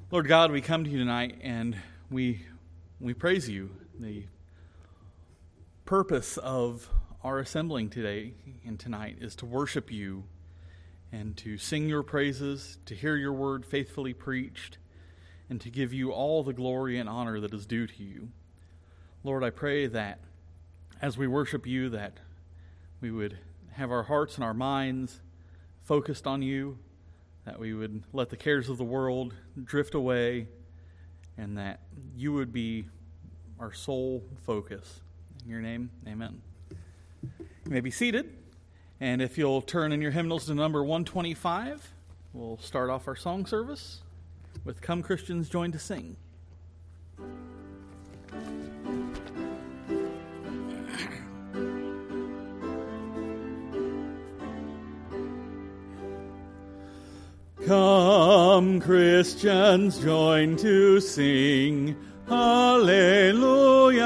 Lord God, we come to you tonight and we praise you. The purpose of our assembling today and tonight is to worship you and to sing your praises, to hear your word faithfully preached, and to give you all the glory and honor that is due to you. Lord, I pray that as we worship you, that we would have our hearts and our minds focused on you, that we would let the cares of the world drift away, and that you would be our sole focus. In your name, amen. You may be seated, and if you'll turn in your hymnals to number 125, we'll start off our song service with Come Christians Join to Sing. Come, Christians, join to sing, Hallelujah,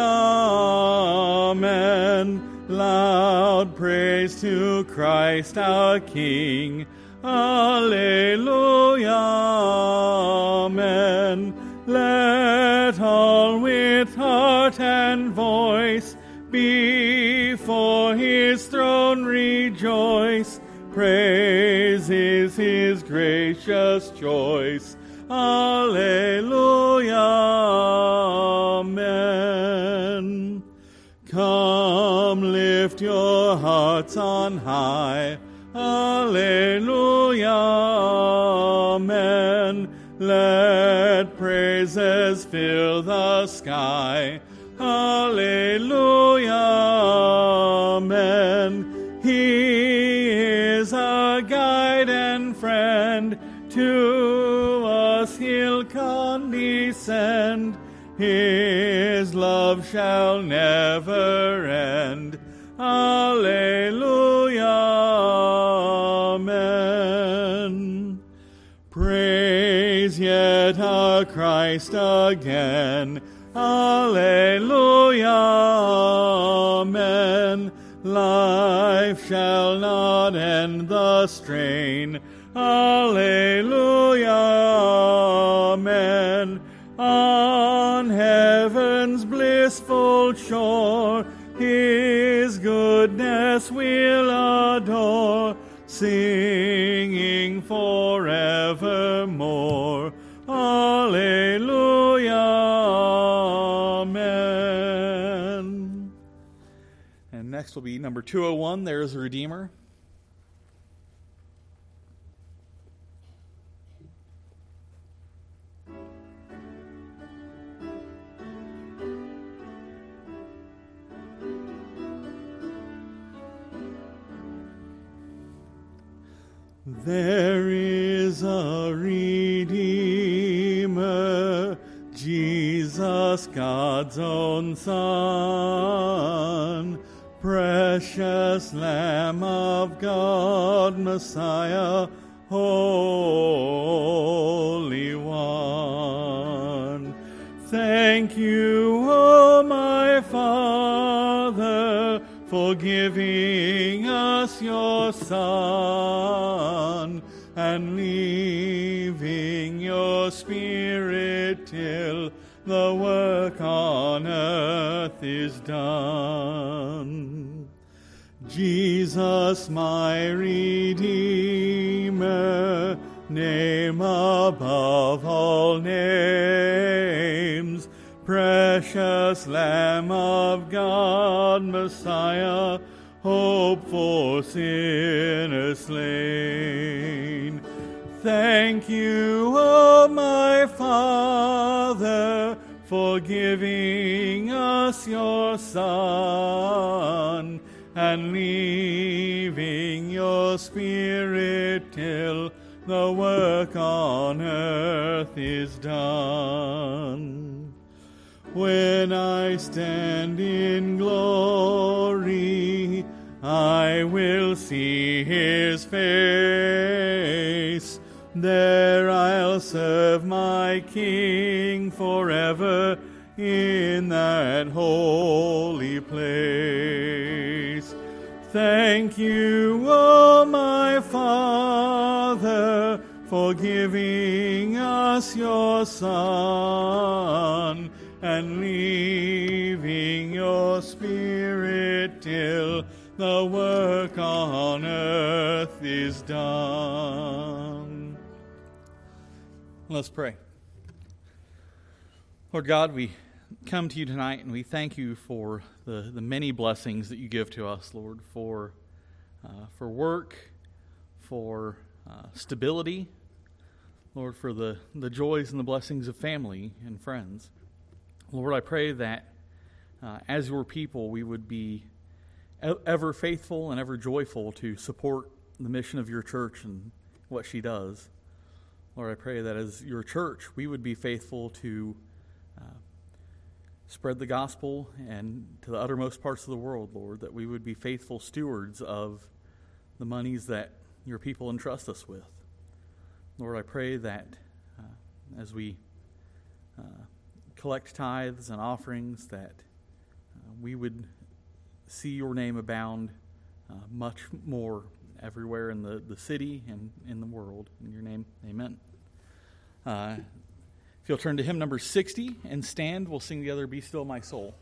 Amen. Loud praise to Christ our King, Hallelujah, Amen. Let all with heart and voice before his throne rejoice. Praise is his gracious choice. Alleluia, amen. Come, lift your hearts on high. Alleluia, amen. Let praises fill the sky. Alleluia, amen. He is our guide and friend. To us he'll condescend. His love shall never end. Alleluia, amen. Praise yet our Christ again. Alleluia, amen. Life shall not end the strain. Alleluia, amen. On heaven's blissful shore, his goodness we'll adore, singing forevermore. Alleluia, amen. And next will be number 201, There is a Redeemer. There is a Redeemer, Jesus, God's own Son, precious Lamb of God, Messiah, Holy One. Thank you, O my Father, for giving us your Son, and leaving your Spirit till the work on earth is done. Jesus, my Redeemer, name above all names, precious Lamb of God, Messiah, hope for sinners slain. Thank you, O my Father, for giving us your Son, and leaving your Spirit till the work on earth is done. When I stand in glory, I will see his face. There I'll serve my King forever in that holy place. Thank you, O my Father, for giving us your Son, and leaving your Spirit till the work on earth is done. Let's pray. Lord God, we come to you tonight and we thank you for the many blessings that you give to us, Lord, for work, for stability, Lord, for the joys and the blessings of family and friends. Lord, I pray that as your people we would be ever faithful and ever joyful to support the mission of your church and what she does. Lord, I pray that as your church we would be faithful to spread the gospel and to the uttermost parts of the world, Lord, that we would be faithful stewards of the monies that your people entrust us with. Lord, I pray that as we collect tithes and offerings, that we would see your name abound much more everywhere in the city and in the world. In your name, amen. If you'll turn to hymn number 60 and stand, we'll sing together, Be Still My Soul.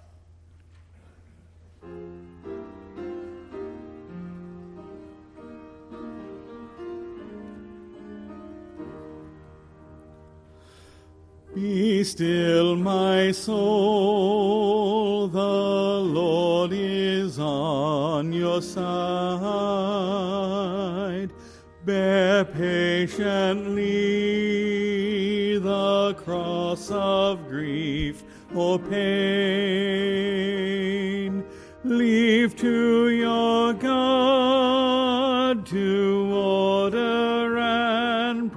Be still, my soul, the Lord is on your side. Bear patiently the cross of grief or pain. Leave to your God to order and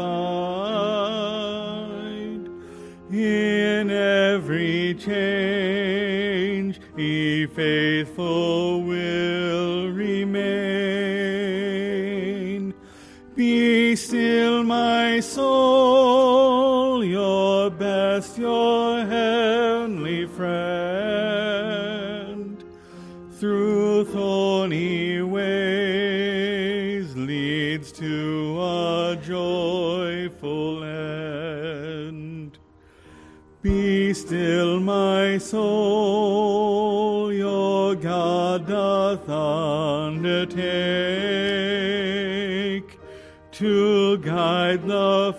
provide. In every change, He faithful will remain. Be still, my soul, your best, your heavenly friend. Through thorny ways leads to a joyful end. Be still, my soul, your God doth undertake to guide the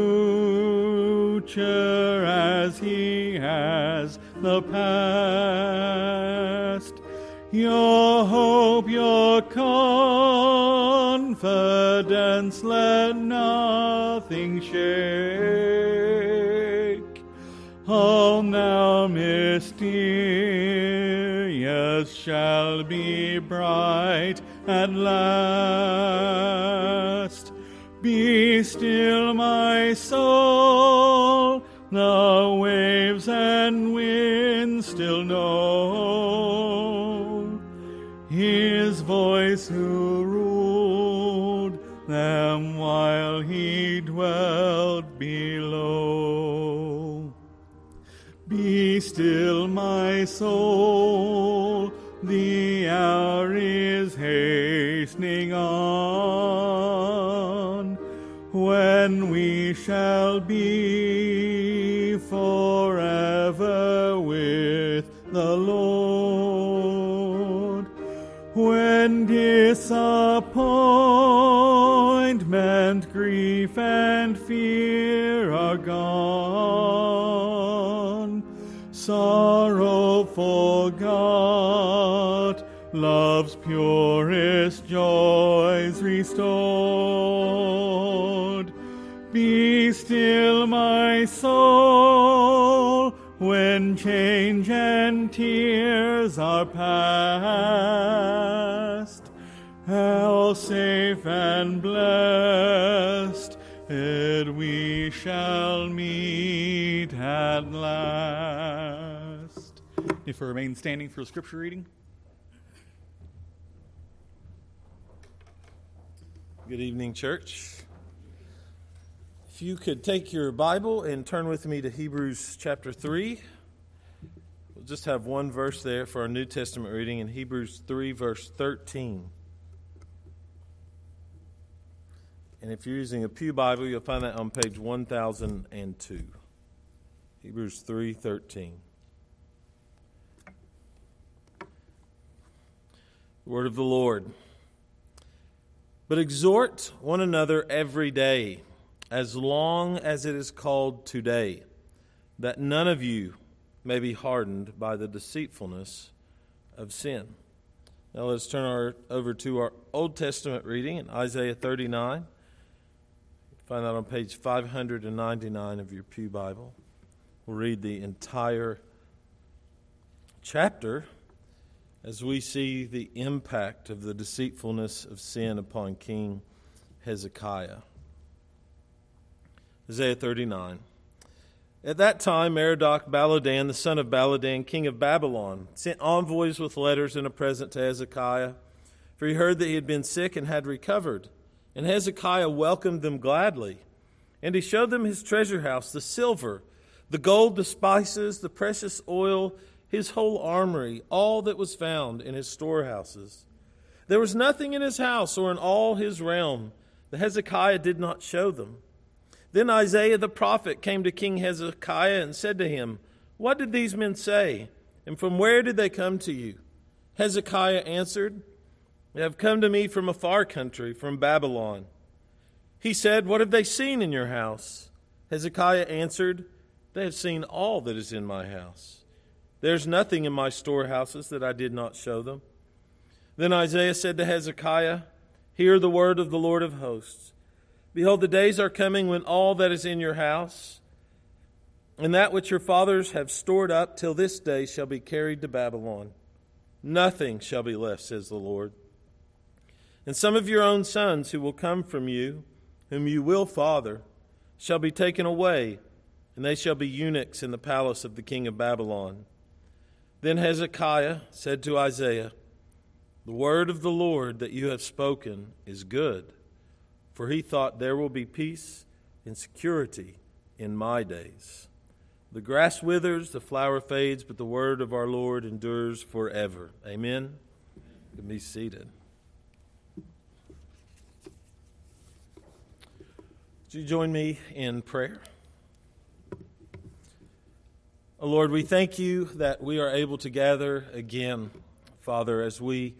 future as He has the past. Your hope, your confidence, let nothing shake. All now mysterious shall be bright at last. Be still, my soul, the waves and winds still know His voice who ruled them while He dwelt below. Be still, my soul, the hour is hastening on, when we shall be forever with the Lord. When disappointment, grief, and fear are gone, sorrow forgot, love's purest joys restored. Be still, my soul, when change and tears are past. How safe and blessed we shall meet at last. If we remain standing for scripture reading. Good evening, church. If you could take your Bible and turn with me to Hebrews chapter 3. We'll just have one verse there for our New Testament reading in Hebrews 3, verse 13. And if you're using a Pew Bible, you'll find that on page 1002. Hebrews 3:13. Word of the Lord. But exhort one another every day, as long as it is called today, that none of you may be hardened by the deceitfulness of sin. Now let's turn over to our Old Testament reading in Isaiah 39. Find that on page 599 of your Pew Bible. We'll read the entire chapter as we see the impact of the deceitfulness of sin upon King Hezekiah. Isaiah 39. At that time, Merodach Baladan, the son of Baladan, king of Babylon, sent envoys with letters and a present to Hezekiah, for he heard that he had been sick and had recovered. And Hezekiah welcomed them gladly. And he showed them his treasure house, the silver, the gold, the spices, the precious oil, his whole armory, all that was found in his storehouses. There was nothing in his house or in all his realm that Hezekiah did not show them. Then Isaiah the prophet came to King Hezekiah and said to him, "What did these men say? And from where did they come to you?" Hezekiah answered, "They have come to me from a far country, from Babylon." He said, "What have they seen in your house?" Hezekiah answered, "They have seen all that is in my house. There's nothing in my storehouses that I did not show them." Then Isaiah said to Hezekiah, "Hear the word of the Lord of hosts. Behold, the days are coming when all that is in your house and that which your fathers have stored up till this day shall be carried to Babylon. Nothing shall be left, says the Lord. And some of your own sons who will come from you, whom you will father, shall be taken away, and they shall be eunuchs in the palace of the king of Babylon." Then Hezekiah said to Isaiah, "The word of the Lord that you have spoken is good." For he thought, "There will be peace and security in my days." The grass withers, the flower fades, but the word of our Lord endures forever. Amen. You can be seated. Would you join me in prayer? Oh Lord, we thank you that we are able to gather again, Father, as we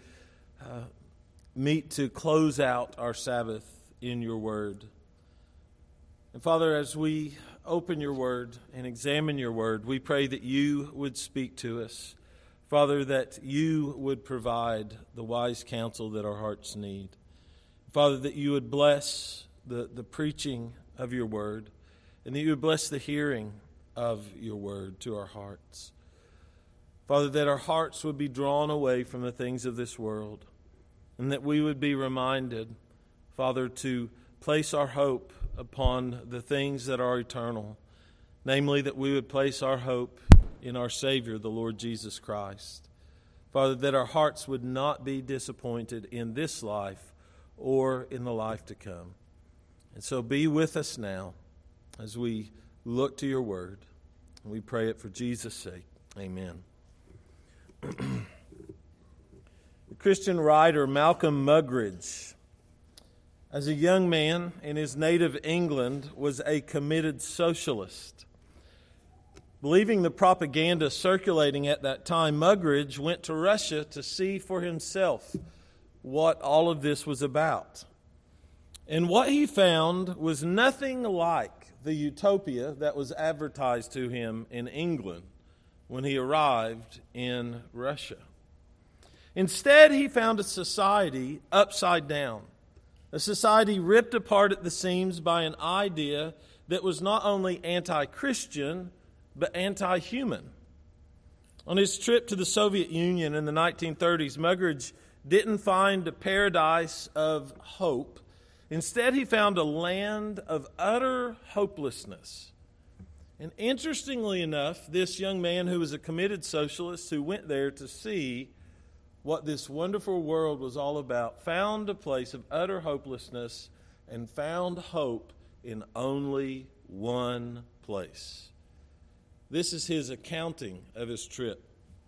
meet to close out our Sabbath in your word. And Father, as we open your word and examine your word, we pray that you would speak to us. Father, that you would provide the wise counsel that our hearts need. Father, that you would bless the preaching of your word, and that you would bless the hearing of your word to our hearts. Father, that our hearts would be drawn away from the things of this world, and that we would be reminded, Father, to place our hope upon the things that are eternal, namely that we would place our hope in our Savior, the Lord Jesus Christ. Father, that our hearts would not be disappointed in this life or in the life to come. And so be with us now as we look to your word. And we pray it for Jesus' sake. Amen. The Christian writer Malcolm Muggeridge, as a young man in his native England, was a committed socialist. Believing the propaganda circulating at that time, Muggeridge went to Russia to see for himself what all of this was about. And what he found was nothing like the utopia that was advertised to him in England when he arrived in Russia. Instead, he found a society upside down, a society ripped apart at the seams by an idea that was not only anti-Christian, but anti-human. On his trip to the Soviet Union in the 1930s, Muggeridge didn't find a paradise of hope. Instead, he found a land of utter hopelessness. And interestingly enough, this young man who was a committed socialist who went there to see what this wonderful world was all about found a place of utter hopelessness and found hope in only one place. This is his accounting of his trip.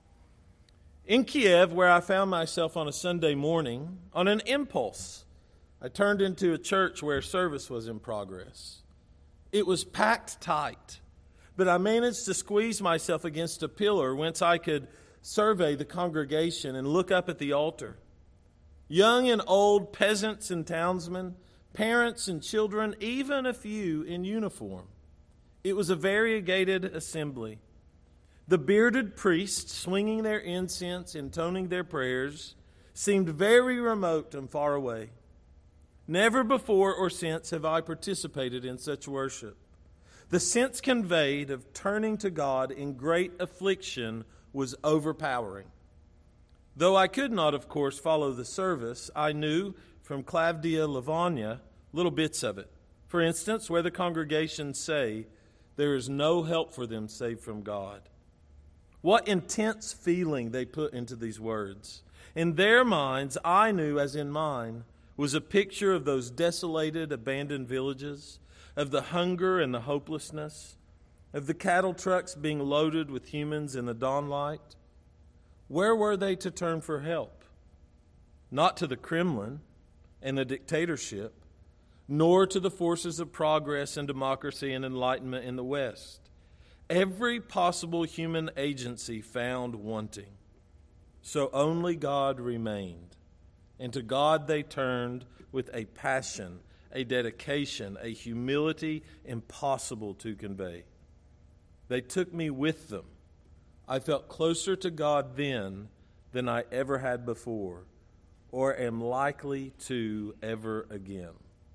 In Kiev, where I found myself on a Sunday morning, on an impulse, I turned into a church where service was in progress. It was packed tight, but I managed to squeeze myself against a pillar whence I could survey the congregation and look up at the altar. Young and old, peasants and townsmen, parents and children, even a few in uniform. It was a variegated assembly. The bearded priests, swinging their incense, intoning their prayers, seemed very remote and far away. Never before or since have I participated in such worship. The sense conveyed of turning to God in great affliction was overpowering. Though I could not, of course, follow the service, I knew from Clavdia Livonia little bits of it. For instance, where the congregations say, there is no help for them save from God. What intense feeling they put into these words. In their minds, I knew, as in mine, was a picture of those desolated, abandoned villages, of the hunger and the hopelessness, of the cattle trucks being loaded with humans in the dawnlight. Where were they to turn for help? Not to the Kremlin and the dictatorship, nor to the forces of progress and democracy and enlightenment in the West. Every possible human agency found wanting. So only God remained. And to God they turned with a passion, a dedication, a humility impossible to convey. They took me with them. I felt closer to God then than I ever had before, or am likely to ever again.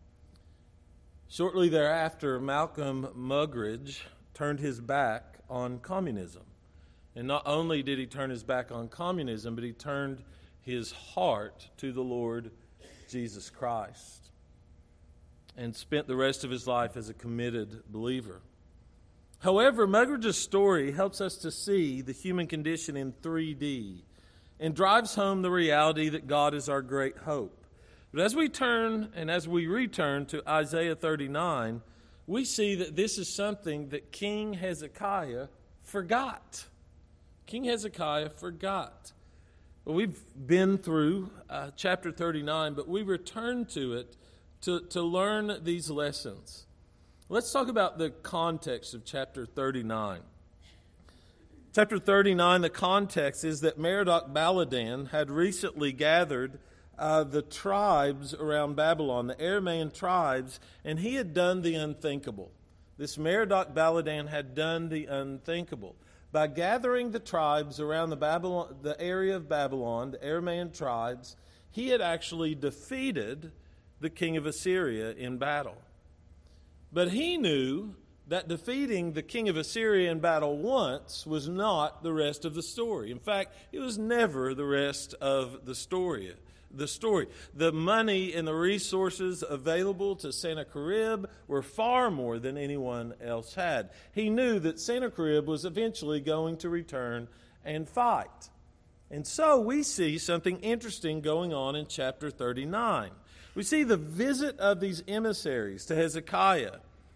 Shortly thereafter, Malcolm Muggeridge turned his back on communism. And not only did he turn his back on communism, but he turned his heart to the Lord Jesus Christ and spent the rest of his life as a committed believer. However, Muggeridge's story helps us to see the human condition in 3D and drives home the reality that God is our great hope. But as we turn and as we return to Isaiah 39, we see that this is something that King Hezekiah forgot. King Hezekiah forgot. Well, we've been through chapter 39, but we return to it to learn these lessons. Let's talk about the context of chapter 39. Chapter 39, the context is that Merodach-Baladan had recently gathered the tribes around Babylon, the Aramaean tribes, and he had done the unthinkable. This Merodach-Baladan had done the unthinkable. By gathering the tribes around the area of Babylon, the Aramaean tribes, he had actually defeated the king of Assyria in battle. But he knew that defeating the king of Assyria in battle once was not the rest of the story. In fact, it was never the rest of the story. The money and the resources available to Sennacherib were far more than anyone else had. He knew that Sennacherib was eventually going to return and fight. And so we see something interesting going on in chapter 39. We see the visit of these emissaries to Hezekiah.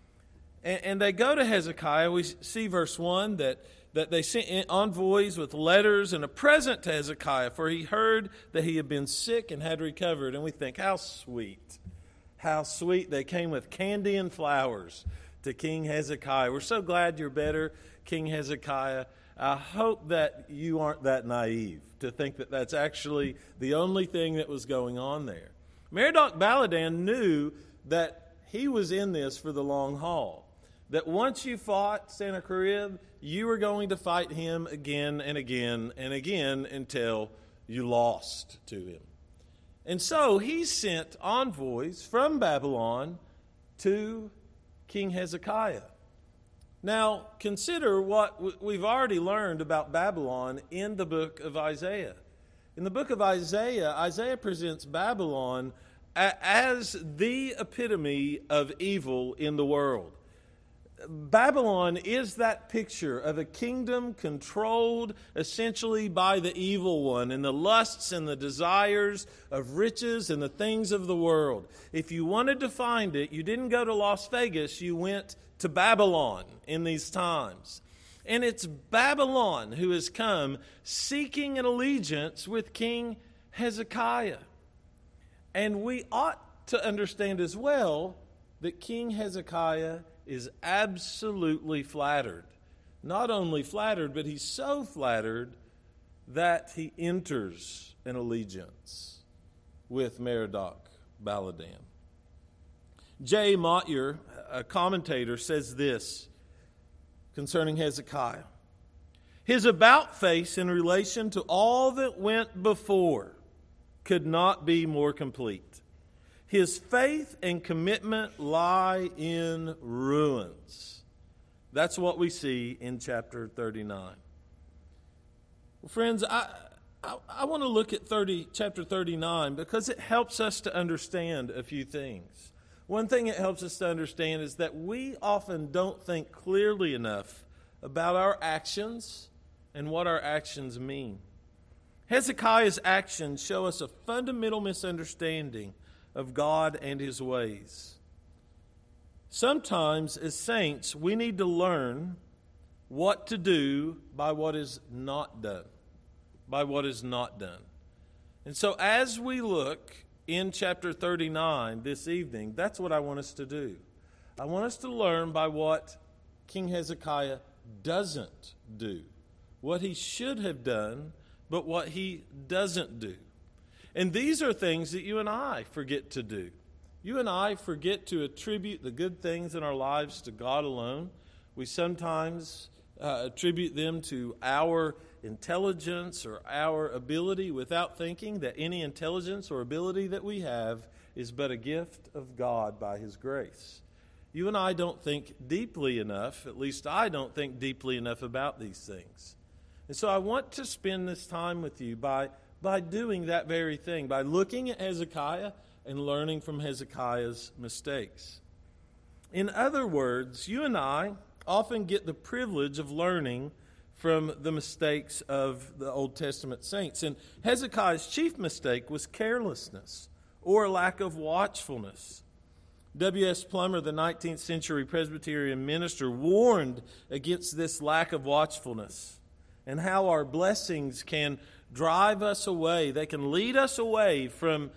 And they go to Hezekiah. We see verse 1 that they sent envoys with letters and a present to Hezekiah, for he heard that he had been sick and had recovered. And we think, how sweet. How sweet. They came with candy and flowers to King Hezekiah. We're so glad you're better, King Hezekiah. I hope that you aren't that naive to think that that's actually the only thing that was going on there. Merodach-Baladan knew that he was in this for the long haul. That once you fought Sennacherib, you were going to fight him again and again and again until you lost to him. And so he sent envoys from Babylon to King Hezekiah. Now, consider what we've already learned about Babylon in the book of Isaiah. In the book of Isaiah, Isaiah presents Babylon as the epitome of evil in the world. Babylon is that picture of a kingdom controlled essentially by the evil one and the lusts and the desires of riches and the things of the world. If you wanted to find it, you didn't go to Las Vegas, you went to Babylon in these times. And it's Babylon who has come seeking an allegiance with King Hezekiah. And we ought to understand as well that King Hezekiah is absolutely flattered. Not only flattered, but he's so flattered that he enters an allegiance with Merodach Baladan. J. Motyer, a commentator, says this concerning Hezekiah. His about-face in relation to all that went before could not be more complete. His faith and commitment lie in ruins. That's what we see in chapter 39. Well, friends, I want to look at chapter 39 because it helps us to understand a few things. One thing it helps us to understand is that we often don't think clearly enough about our actions and what our actions mean. Hezekiah's actions show us a fundamental misunderstanding of God and His ways. Sometimes, as saints, we need to learn what to do by what is not done. By what is not done. And so as we look in chapter 39 this evening, that's what I want us to do. I want us to learn by what King Hezekiah doesn't do. What he should have done, but what he doesn't do. And these are things that you and I forget to do. You and I forget to attribute the good things in our lives to God alone. We sometimes attribute them to our intelligence or our ability without thinking that any intelligence or ability that we have is but a gift of God by His grace. You and I don't think deeply enough, at least I don't think deeply enough about these things. And so I want to spend this time with you by doing that very thing, by looking at Hezekiah and learning from Hezekiah's mistakes. In other words, you and I often get the privilege of learning from the mistakes of the Old Testament saints. And Hezekiah's chief mistake was carelessness or lack of watchfulness. W.S. Plummer, the 19th century Presbyterian minister, warned against this lack of watchfulness and how our blessings can drive us away. They can lead us away from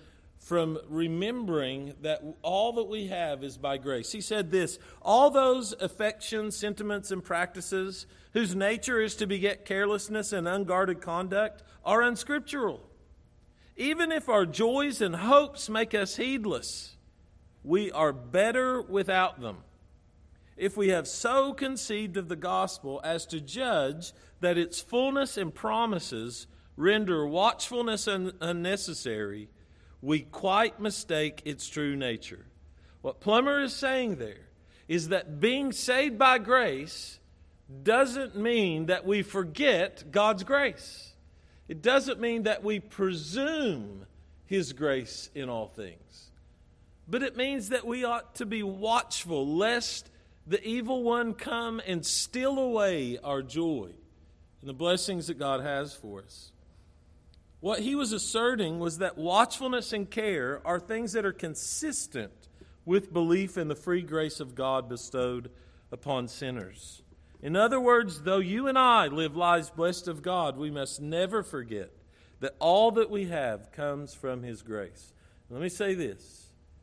remembering that all that we have is by grace. He said this, all those affections, sentiments, and practices whose nature is to beget carelessness and unguarded conduct are unscriptural. Even if our joys and hopes make us heedless, we are better without them. If we have so conceived of the gospel as to judge that its fullness and promises render watchfulness unnecessary, we quite mistake its true nature. What Plummer is saying there is that being saved by grace doesn't mean that we forget God's grace. It doesn't mean that we presume His grace in all things. But it means that we ought to be watchful lest the evil one come and steal away our joy and the blessings that God has for us. What he was asserting was that watchfulness and care are things that are consistent with belief in the free grace of God bestowed upon sinners. In other words, though you and I live lives blessed of God, we must never forget that all that we have comes from His grace. Let me say this.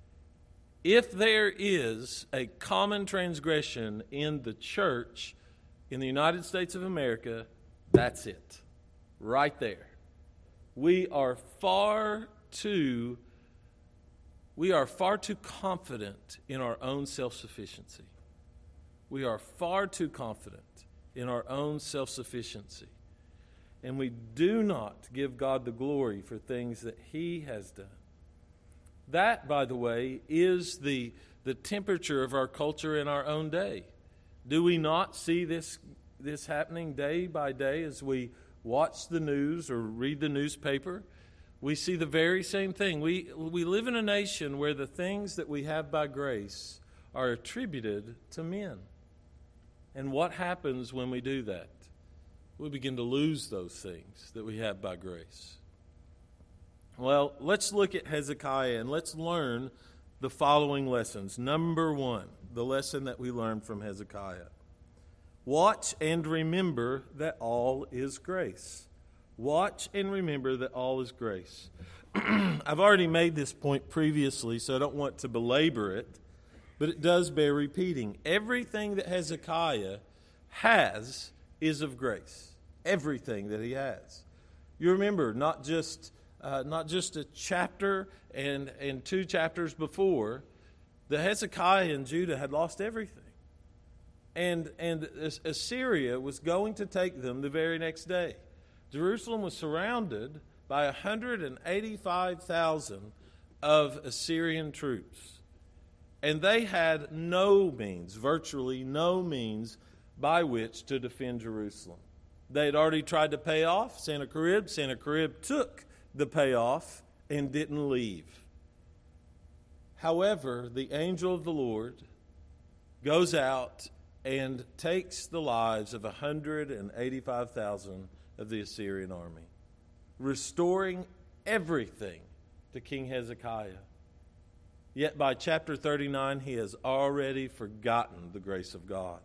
If there is a common transgression in the church in the United States of America, that's it. Right there. We are far too confident in our own self-sufficiency. We are far too confident in our own self-sufficiency. And we do not give God the glory for things that He has done. That, by the way, is the temperature of our culture in our own day. Do we not see this happening day by day as we watch the news or read the newspaper? We see the very same thing. We live in a nation where the things that we have by grace are attributed to men. And what happens when we do that? We begin to lose those things that we have by grace. Well, let's look at Hezekiah and let's learn the following lessons. Number one, the lesson that we learned from Hezekiah. Watch and remember that all is grace. Watch and remember that all is grace. I've already made this point previously, so I don't want to belabor it, but it does bear repeating. Everything that Hezekiah has is of grace. Everything that he has. You remember, not just a chapter and 2 chapters before, the Hezekiah and Judah had lost everything. And Assyria was going to take them the very next day. Jerusalem was surrounded by 185,000 of Assyrian troops. And they had no means, virtually no means, by which to defend Jerusalem. They had already tried to pay off Sennacherib. Sennacherib took the payoff and didn't leave. However, the angel of the Lord goes out and takes the lives of 185,000 of the Assyrian army, restoring everything to King Hezekiah. Yet by chapter 39, he has already forgotten the grace of God.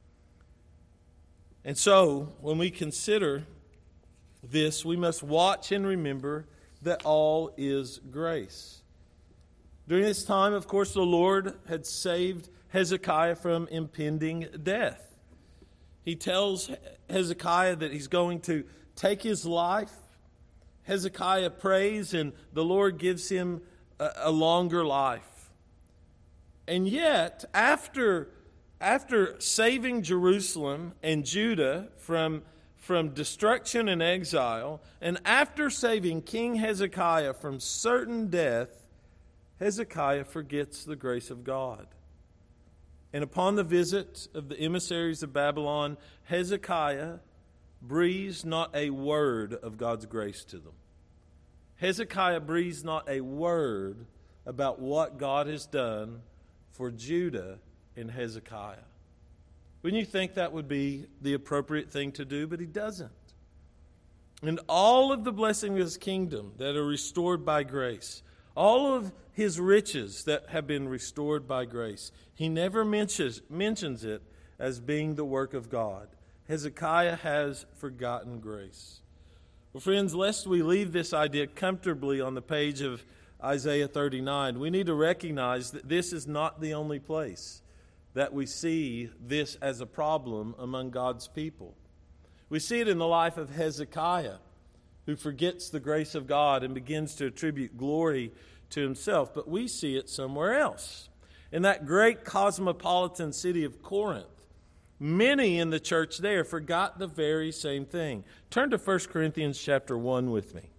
And so, when we consider this, we must watch and remember that all is grace. During this time, of course, the Lord had saved Hezekiah from impending death. He tells Hezekiah that he's going to take his life. Hezekiah prays, and the Lord gives him a longer life. And yet, after saving Jerusalem and Judah from destruction and exile, and after saving King Hezekiah from certain death, Hezekiah forgets the grace of God. And upon the visit of the emissaries of Babylon, Hezekiah breathes not a word of God's grace to them. Hezekiah breathes not a word about what God has done for Judah and Hezekiah. Wouldn't you think that would be the appropriate thing to do? But he doesn't. And all of the blessings of his kingdom that are restored by grace, all of his riches that have been restored by grace, he never mentions it as being the work of God. Hezekiah has forgotten grace. Well, friends, lest we leave this idea comfortably on the page of Isaiah 39, we need to recognize that this is not the only place that we see this as a problem among God's people. We see it in the life of Hezekiah, who forgets the grace of God and begins to attribute glory to himself. But we see it somewhere else. In that great cosmopolitan city of Corinth, many in the church there forgot the very same thing. Turn to 1 Corinthians chapter 1 with me.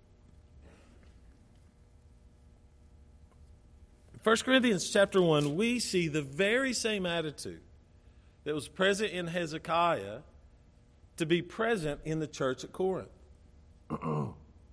1 Corinthians chapter 1, we see the very same attitude that was present in Hezekiah to be present in the church at Corinth. 1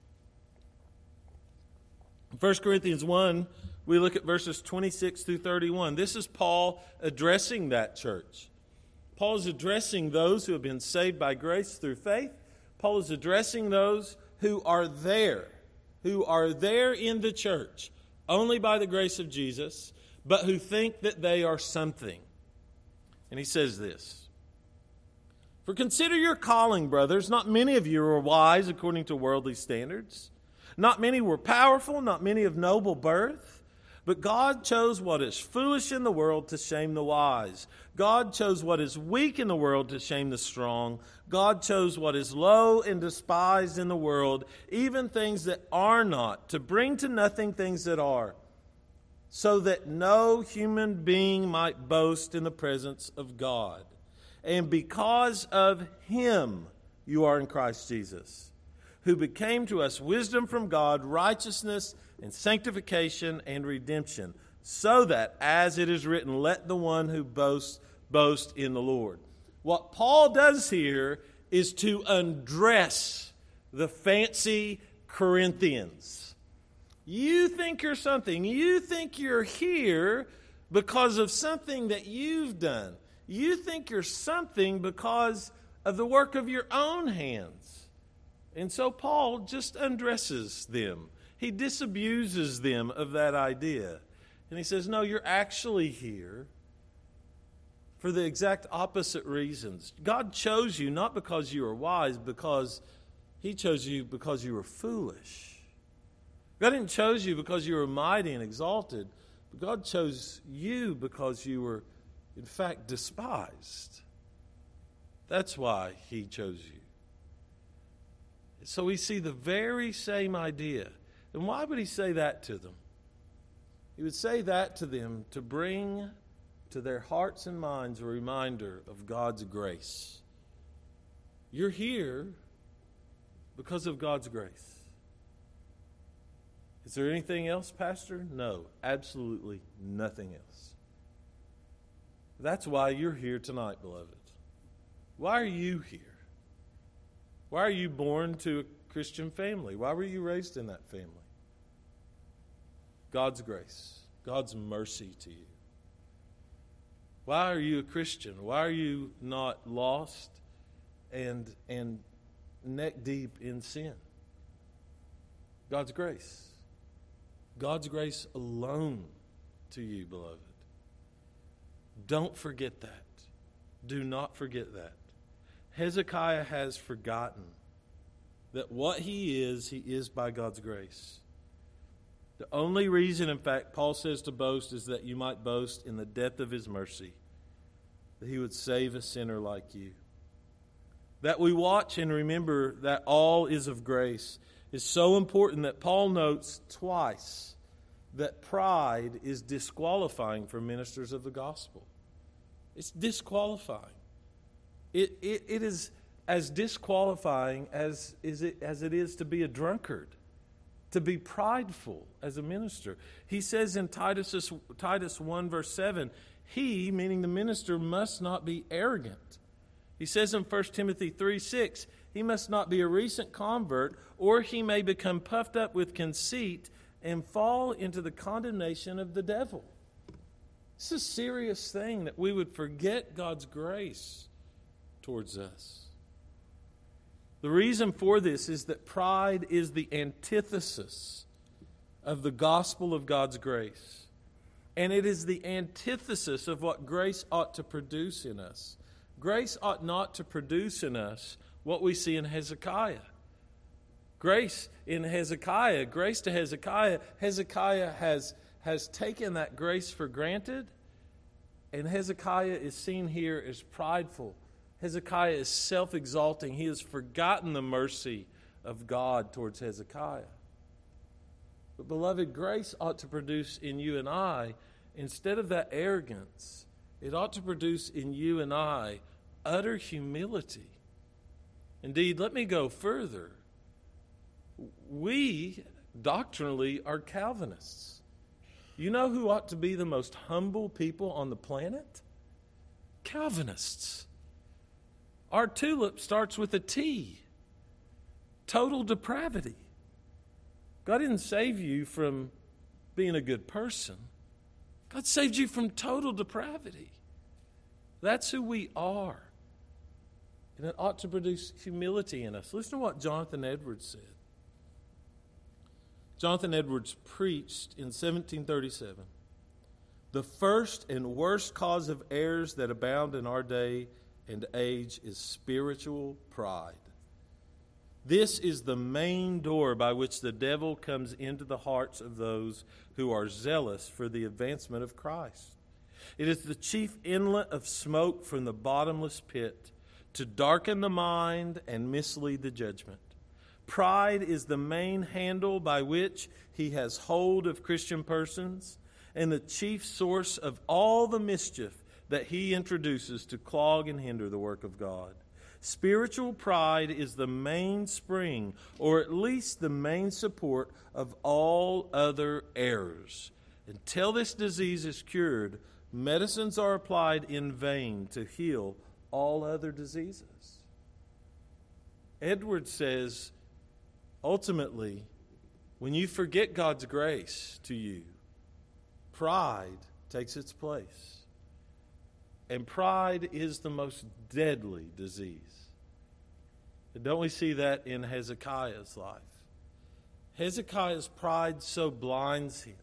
Corinthians 1, we look at verses 26 through 31. This is Paul addressing that church. Paul is addressing those who have been saved by grace through faith. Paul is addressing those who are there in the church, only by the grace of Jesus, but who think that they are something. And he says this: "For consider your calling, brothers. Not many of you are wise according to worldly standards. Not many were powerful, not many of noble birth. But God chose what is foolish in the world to shame the wise. God chose what is weak in the world to shame the strong. God chose what is low and despised in the world, even things that are not, to bring to nothing things that are, so that no human being might boast in the presence of God. And because of him you are in Christ Jesus, who became to us wisdom from God, righteousness and sanctification and redemption, so that, as it is written, let the one who boasts boast in the Lord." What Paul does here is to undress the fancy Corinthians. You think you're something. You think you're here because of something that you've done. You think you're something because of the work of your own hands. And so Paul just undresses them. He disabuses them of that idea. And he says, no, you're actually here for the exact opposite reasons. God chose you not because you are wise, because He chose you because you were foolish. God didn't choose you because you were mighty and exalted, but God chose you because you were, in fact, despised. That's why He chose you. So we see the very same idea. And why would He say that to them? He would say that to them to bring to their hearts and minds a reminder of God's grace. You're here because of God's grace. Is there anything else, Pastor? No, absolutely nothing else. That's why you're here tonight, beloved. Why are you here? Why are you born to a Christian family? Why were you raised in that family? God's grace, God's mercy to you. Why are you a Christian? Why are you not lost and neck deep in sin? God's grace. God's grace alone to you, beloved. Don't forget that. Do not forget that. Hezekiah has forgotten that what he is by God's grace. The only reason, in fact, Paul says to boast is that you might boast in the depth of His mercy, that He would save a sinner like you. That we watch and remember that all is of grace is so important that Paul notes twice that pride is disqualifying for ministers of the gospel. It's disqualifying. It is as disqualifying as it is to be a drunkard, to be prideful as a minister. He says in Titus 1 verse 7, he, meaning the minister, must not be arrogant. He says in 1 Timothy 3:6, he must not be a recent convert, or he may become puffed up with conceit and fall into the condemnation of the devil. It's a serious thing that we would forget God's grace towards us. The reason for this is that pride is the antithesis of the gospel of God's grace. And it is the antithesis of what grace ought to produce in us. Grace ought not to produce in us what we see in Hezekiah. Grace to Hezekiah, Hezekiah has taken that grace for granted, and Hezekiah is seen here as prideful. Hezekiah is self-exalting. He has forgotten the mercy of God towards Hezekiah. But beloved, grace ought to produce in you and I, instead of that arrogance, it ought to produce in you and I utter humility. Indeed, let me go further. We, doctrinally, are Calvinists. You know who ought to be the most humble people on the planet? Calvinists. Our tulip starts with a T. Total depravity. God didn't save you from being a good person. God saved you from total depravity. That's who we are. And it ought to produce humility in us. Listen to what Jonathan Edwards said. Jonathan Edwards preached in 1737, "The first and worst cause of errors that abound in our day and age is spiritual pride. This is the main door by which the devil comes into the hearts of those who are zealous for the advancement of Christ. It is the chief inlet of smoke from the bottomless pit to darken the mind and mislead the judgment. Pride is the main handle by which he has hold of Christian persons and the chief source of all the mischief that he introduces to clog and hinder the work of God. Spiritual pride is the main spring, or at least the main support of all other errors. Until this disease is cured, medicines are applied in vain to heal all other diseases." Edwards says, ultimately, when you forget God's grace to you, pride takes its place. And pride is the most deadly disease. And don't we see that in Hezekiah's life? Hezekiah's pride so blinds him,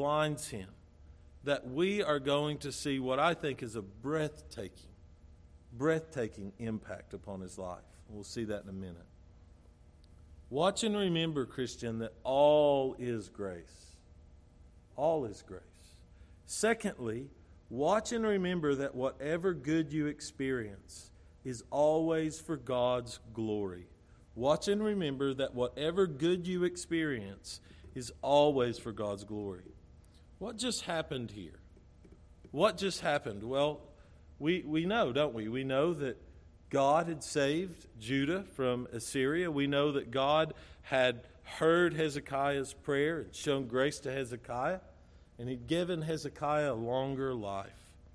that we are going to see what I think is a breathtaking breathtaking impact upon his life. We'll see that in a minute. Watch and remember, Christian, that all is grace. All is grace. Secondly, watch and remember that whatever good you experience is always for God's glory. Watch and remember that whatever good you experience is always for God's glory. What just happened here? What just happened? Well, we know, don't we? We know that God had saved Judah from Assyria. We know that God had heard Hezekiah's prayer and shown grace to Hezekiah, and he'd given Hezekiah a longer life.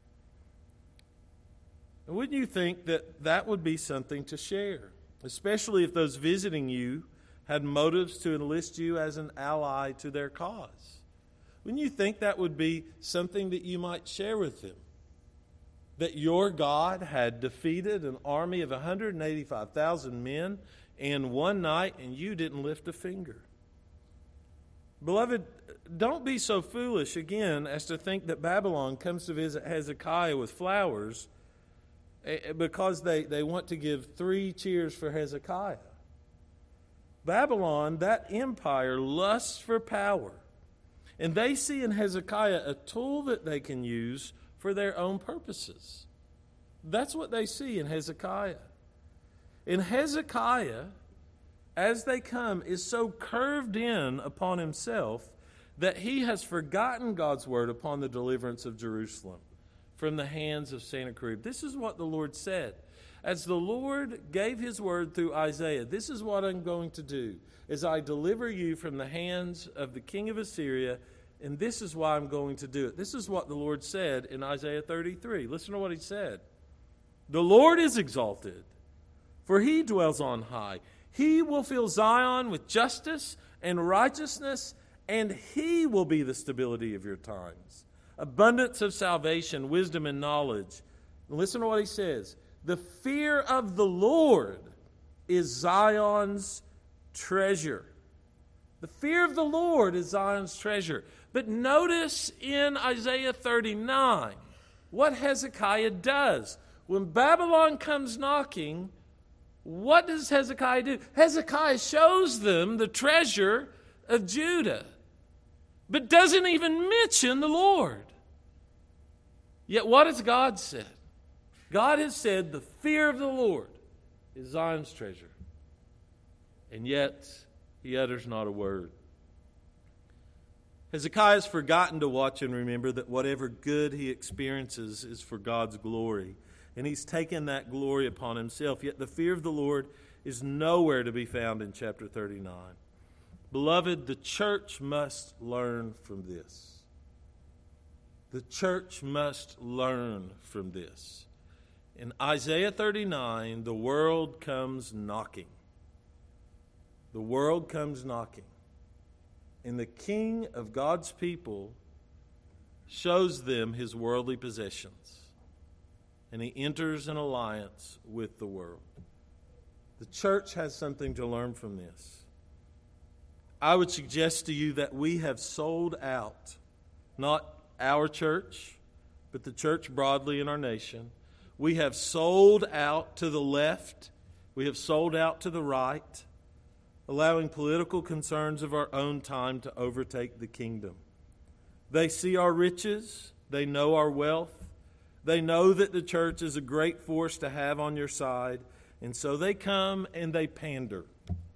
And wouldn't you think that that would be something to share, especially if those visiting you had motives to enlist you as an ally to their cause? Wouldn't you think that would be something that you might share with them? That your God had defeated an army of 185,000 men in one night and you didn't lift a finger. Beloved, don't be so foolish again as to think that Babylon comes to visit Hezekiah with flowers because they want to give 3 cheers for Hezekiah. Babylon, that empire, lusts for power. And they see in Hezekiah a tool that they can use for their own purposes. That's what they see in Hezekiah. And Hezekiah, as they come, is so curved in upon himself that he has forgotten God's word upon the deliverance of Jerusalem from the hands of Sennacherib. This is what the Lord said. As the Lord gave his word through Isaiah, this is what I'm going to do, is I deliver you from the hands of the king of Assyria, and this is why I'm going to do it. This is what the Lord said in Isaiah 33. Listen to what he said. The Lord is exalted, for he dwells on high. He will fill Zion with justice and righteousness, and he will be the stability of your times. Abundance of salvation, wisdom, and knowledge. And listen to what he says. The fear of the Lord is Zion's treasure. The fear of the Lord is Zion's treasure. But notice in Isaiah 39 what Hezekiah does. When Babylon comes knocking, what does Hezekiah do? Hezekiah shows them the treasure of Judah, but doesn't even mention the Lord. Yet what has God said? God has said the fear of the Lord is Zion's treasure. And yet he utters not a word. Hezekiah has forgotten to watch and remember that whatever good he experiences is for God's glory. And he's taken that glory upon himself. Yet the fear of the Lord is nowhere to be found in chapter 39. Beloved, the church must learn from this. The church must learn from this. In Isaiah 39, the world comes knocking. The world comes knocking. And the king of God's people shows them his worldly possessions. And he enters an alliance with the world. The church has something to learn from this. I would suggest to you that we have sold out, not our church, but the church broadly in our nation. We have sold out to the left. We have sold out to the right, allowing political concerns of our own time to overtake the kingdom. They see our riches. They know our wealth. They know that the church is a great force to have on your side, and so they come and they pander.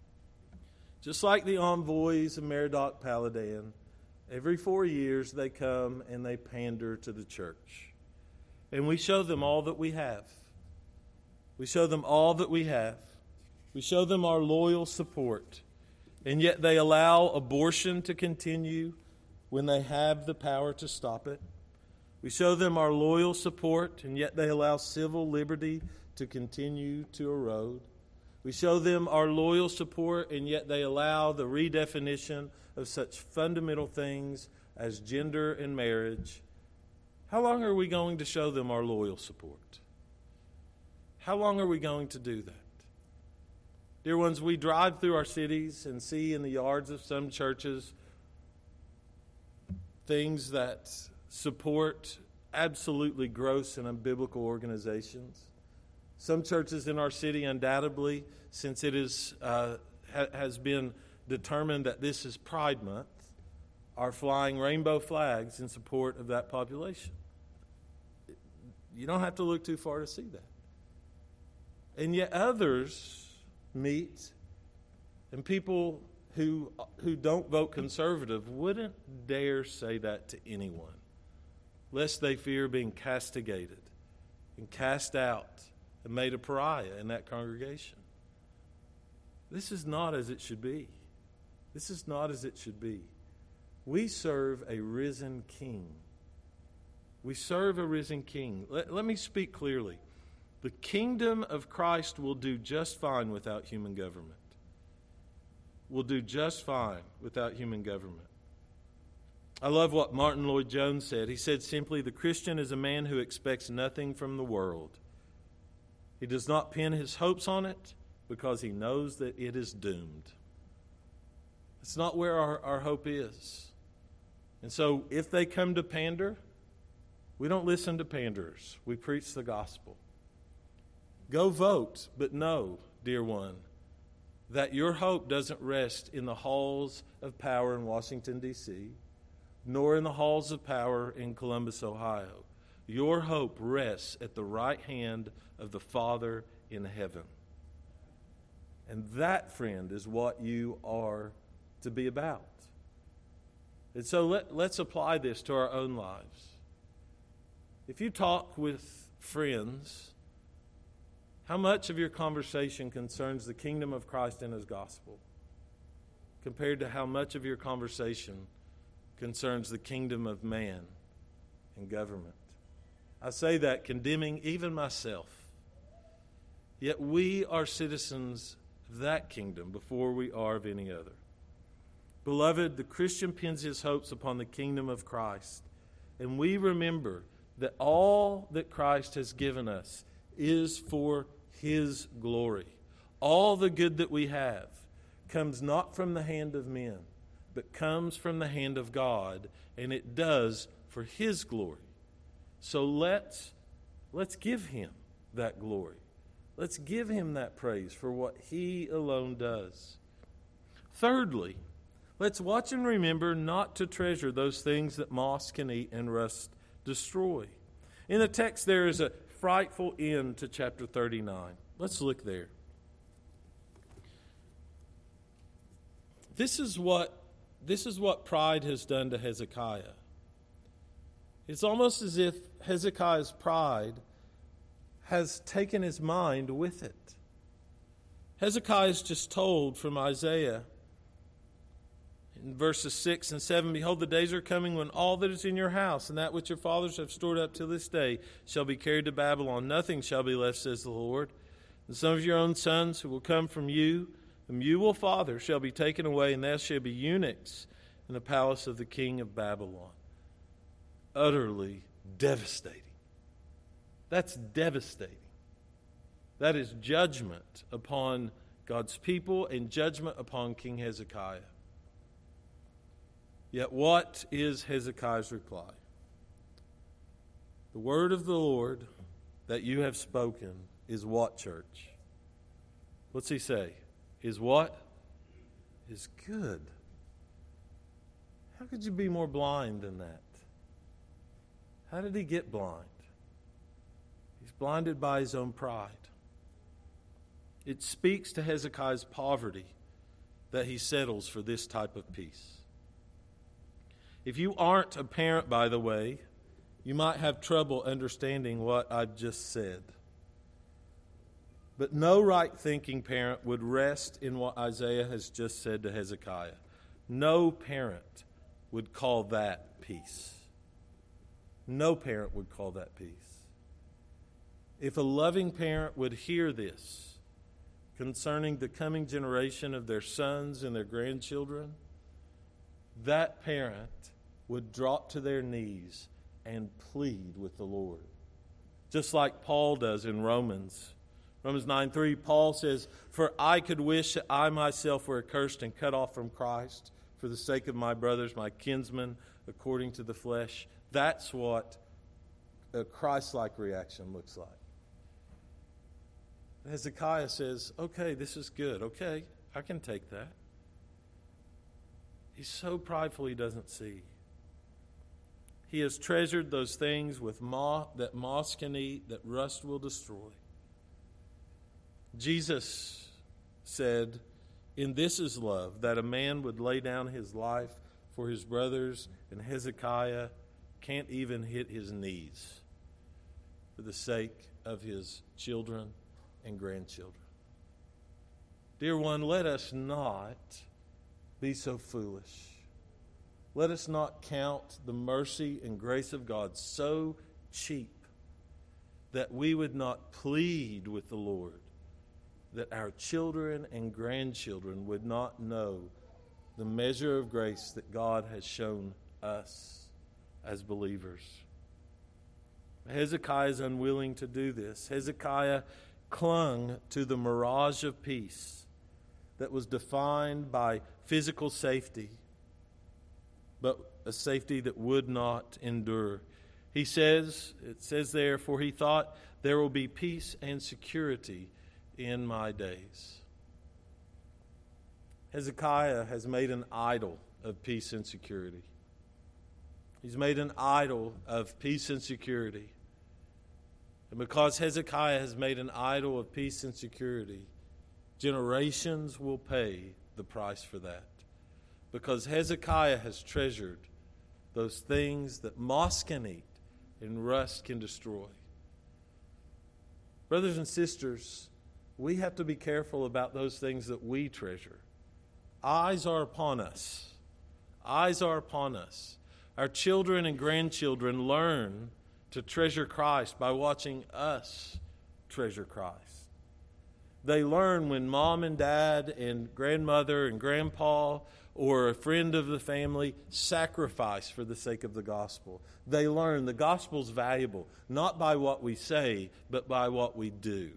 Just like the envoys of Merodach Paladan, every 4 years they come and they pander to the church. And we show them all that we have. We show them all that we have. We show them our loyal support. And yet they allow abortion to continue when they have the power to stop it. We show them our loyal support, and yet they allow civil liberty to continue to erode. We show them our loyal support, and yet they allow the redefinition of such fundamental things as gender and marriage. How long are we going to show them our loyal support? How long are we going to do that? Dear ones, we drive through our cities and see in the yards of some churches things that support absolutely gross and unbiblical organizations. Some churches in our city, undoubtedly, since it is has been determined that this is Pride Month, are flying rainbow flags in support of that population. You don't have to look too far to see that. And yet others meet, and people who don't vote conservative wouldn't dare say that to anyone, lest they fear being castigated and cast out and made a pariah in that congregation. This is not as it should be. This is not as it should be. We serve a risen King. We serve a risen King. Let me speak clearly. The kingdom of Christ will do just fine without human government. Will do just fine without human government. I love what Martin Lloyd-Jones said. He said simply, the Christian is a man who expects nothing from the world. He does not pin his hopes on it because he knows that it is doomed. It's not where our hope is. And so if they come to pander, we don't listen to panderers. We preach the gospel. Go vote, but know, dear one, that your hope doesn't rest in the halls of power in Washington, D.C., nor in the halls of power in Columbus, Ohio. Your hope rests at the right hand of the Father in heaven. And that, friend, is what you are to be about. And so let's apply this to our own lives. If you talk with friends, how much of your conversation concerns the kingdom of Christ and His gospel compared to how much of your conversation concerns the kingdom of man and government? I say that condemning even myself. Yet we are citizens of that kingdom before we are of any other. Beloved, the Christian pins his hopes upon the kingdom of Christ, and we remember that all that Christ has given us is for His glory. All the good that we have comes not from the hand of men, but comes from the hand of God, and it does for His glory. So let's give Him that glory. Let's give Him that praise for what He alone does. Thirdly, let's watch and remember not to treasure those things that moths can eat and rust destroy. In the text, there is a frightful end to chapter 39. Let's look there. This is what pride has done to Hezekiah. It's almost as if Hezekiah's pride has taken his mind with it. Hezekiah is just told from Isaiah in verses 6 and 7, behold, the days are coming when all that is in your house and that which your fathers have stored up till this day shall be carried to Babylon. Nothing shall be left, says the Lord. And some of your own sons who will come from you, whom you will father, shall be taken away, and there shall be eunuchs in the palace of the king of Babylon. Utterly devastating. That's devastating. That is judgment upon God's people and judgment upon King Hezekiah. Yet what is Hezekiah's reply? The word of the Lord that you have spoken is what, church? What's he say? Is what? Is good. How could you be more blind than that? How did he get blind? He's blinded by his own pride. It speaks to Hezekiah's poverty that he settles for this type of peace. If you aren't a parent, by the way, you might have trouble understanding what I've just said. But no right-thinking parent would rest in what Isaiah has just said to Hezekiah. No parent would call that peace. No parent would call that peace. If a loving parent would hear this concerning the coming generation of their sons and their grandchildren, that parent would drop to their knees and plead with the Lord. Just like Paul does in Romans 9:3, Paul says, for I could wish that I myself were accursed and cut off from Christ for the sake of my brothers, my kinsmen, according to the flesh. That's what a Christ-like reaction looks like. Hezekiah says, okay, this is good. Okay, I can take that. He's so prideful he doesn't see. He has treasured those things with that moss can eat, that rust will destroy. Jesus said, "In this is love, that a man would lay down his life for his brothers," and Hezekiah can't even hit his knees for the sake of his children and grandchildren. Dear one, let us not be so foolish. Let us not count the mercy and grace of God so cheap that we would not plead with the Lord that our children and grandchildren would not know the measure of grace that God has shown us as believers. Hezekiah is unwilling to do this. Hezekiah clung to the mirage of peace that was defined by physical safety, but a safety that would not endure. It says there, for he thought, there will be peace and security in my days. Hezekiah has made an idol of peace and security. He's made an idol of peace and security. And because Hezekiah has made an idol of peace and security, generations will pay the price for that. Because Hezekiah has treasured those things that moss can eat and rust can destroy. Brothers and sisters, we have to be careful about those things that we treasure. Eyes are upon us. Eyes are upon us. Our children and grandchildren learn to treasure Christ by watching us treasure Christ. They learn when mom and dad and grandmother and grandpa or a friend of the family sacrifice for the sake of the gospel. They learn the gospel's valuable, not by what we say, but by what we do.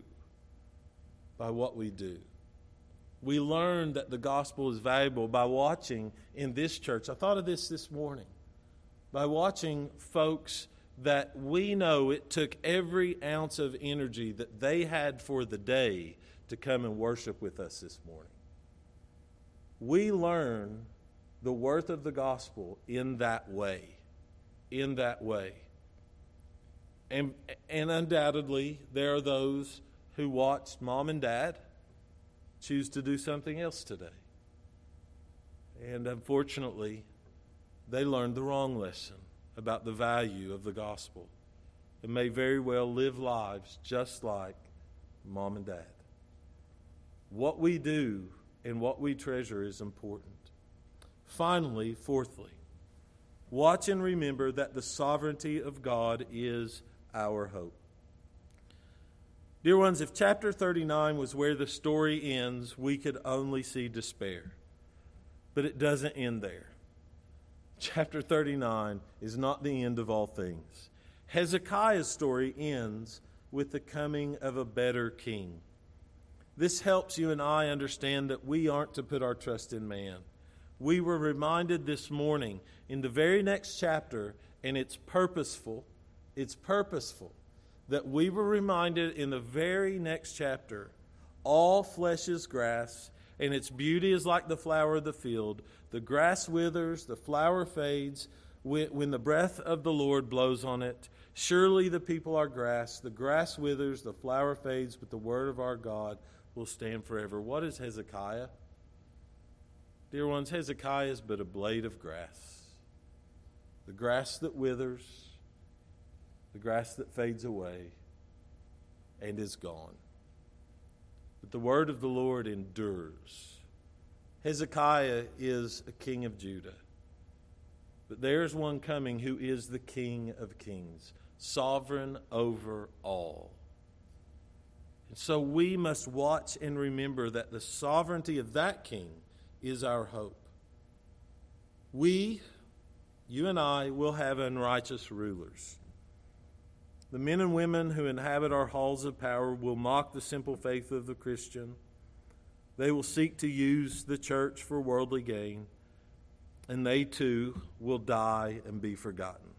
By what we do. We learn that the gospel is valuable by watching in this church. I thought of this morning. By watching folks that we know it took every ounce of energy that they had for the day to come and worship with us this morning. We learn the worth of the gospel in that way. In that way. And undoubtedly, there are those who watched mom and dad choose to do something else today. And unfortunately, they learned the wrong lesson about the value of the gospel and may very well live lives just like mom and dad. What we do and what we treasure is important. Finally, fourthly, watch and remember that the sovereignty of God is our hope. Dear ones, if chapter 39 was where the story ends, we could only see despair. But it doesn't end there. Chapter 39 is not the end of all things. Hezekiah's story ends with the coming of a better king. This helps you and I understand that we aren't to put our trust in man. We were reminded this morning in the very next chapter, and it's purposeful, that we were reminded in the very next chapter, all flesh is grass, and its beauty is like the flower of the field. The grass withers, the flower fades, when the breath of the Lord blows on it. Surely the people are grass. The grass withers, the flower fades, but the word of our God will stand forever. What is Hezekiah? Dear ones, Hezekiah is but a blade of grass. The grass that withers, the grass that fades away and is gone. But the word of the Lord endures. Hezekiah is a king of Judah. But there's one coming who is the King of kings, sovereign over all. And so we must watch and remember that the sovereignty of that king is our hope. We, you and I, will have unrighteous rulers. The men and women who inhabit our halls of power will mock the simple faith of the Christian. They will seek to use the church for worldly gain, and they too will die and be forgotten.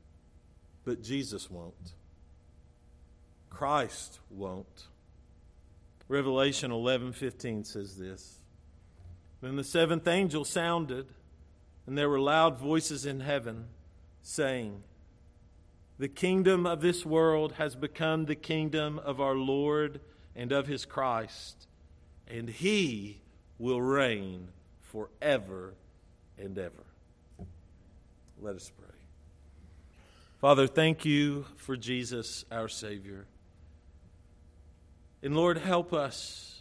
But Jesus won't. Christ won't. Revelation 11:15 says this. Then the seventh angel sounded, and there were loud voices in heaven, saying, "The kingdom of this world has become the kingdom of our Lord and of his Christ, and he will reign forever and ever." Let us pray. Father, thank you for Jesus, our Savior. And Lord, help us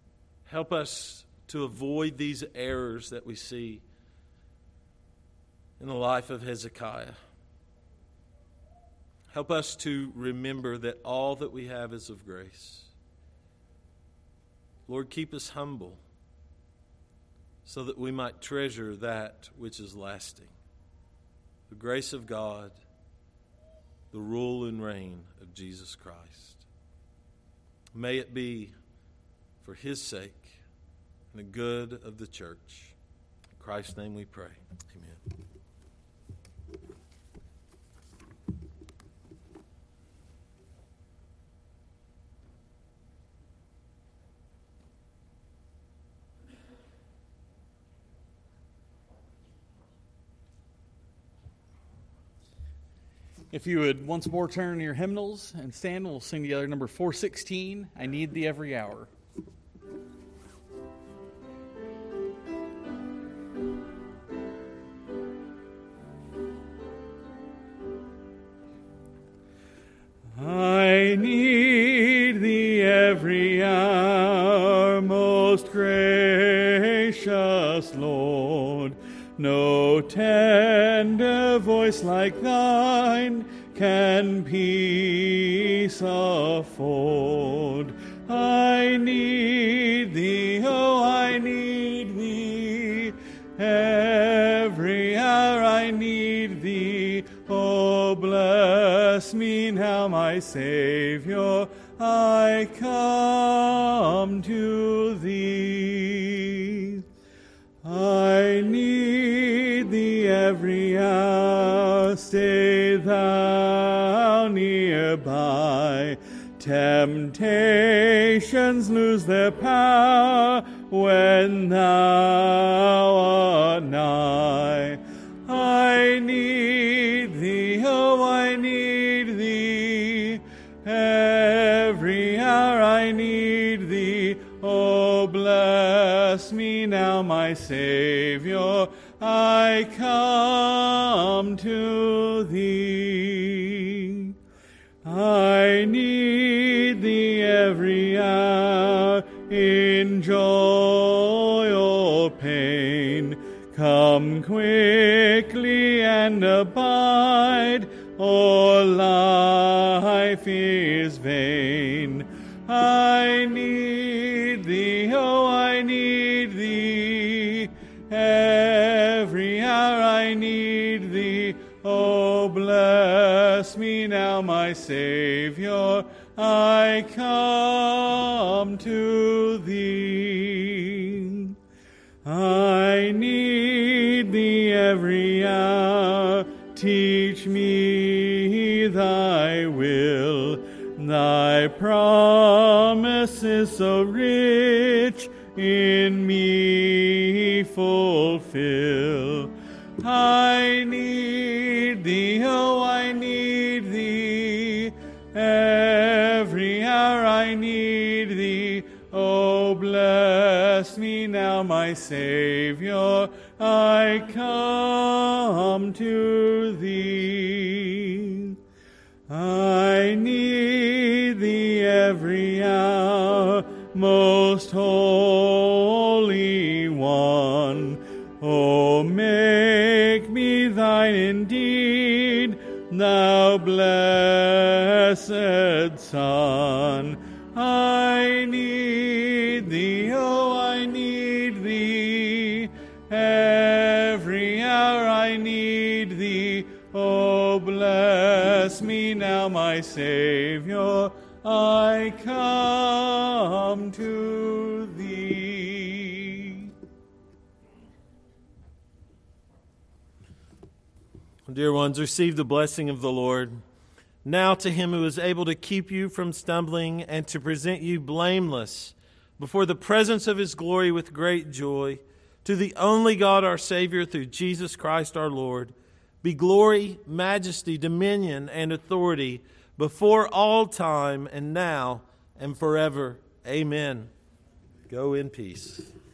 to avoid these errors that we see in the life of Hezekiah. Help us to remember that all that we have is of grace. Lord, keep us humble so that we might treasure that which is lasting. The grace of God, the rule and reign of Jesus Christ. May it be for his sake and the good of the church. In Christ's name we pray. Amen. If you would once more turn your hymnals and stand, we'll sing together number 416, "I Need Thee Every Hour." I need thee every hour, most gracious Lord. No tender voice like thine can peace afford. I need thee, oh, I need thee. Every hour I need thee. Oh, bless me now, my Savior. I come to thee. I need thee every hour. Stay thou nearby. Temptations lose their power when thou art nigh. I need thee, oh, I need thee. Every hour I need thee. Oh, bless me now, my Savior. I come to thee. I need thee every hour, in joy or pain. Come quickly and abide, or life is vain. I need thee, oh, I need thee. Every hour I need thee. Oh, bless me now, my Savior. I come to thee. I need thee every hour. Teach me thy will. Thy promises so rich in me fulfill. I need thee, oh, I need thee. Every hour I need thee. Oh, bless me now, my Savior. I come to thee. I need thee every hour, most holy one. Oh, make me thine indeed, thou blessed Son. I need thee, oh, I need thee. Every hour I need thee. Oh, bless me now, my Savior. I come to thee. Dear ones, receive the blessing of the Lord. Now to him who is able to keep you from stumbling and to present you blameless before the presence of his glory with great joy, to the only God our Savior through Jesus Christ our Lord, be glory, majesty, dominion, and authority before all time and now and forever. Amen. Go in peace.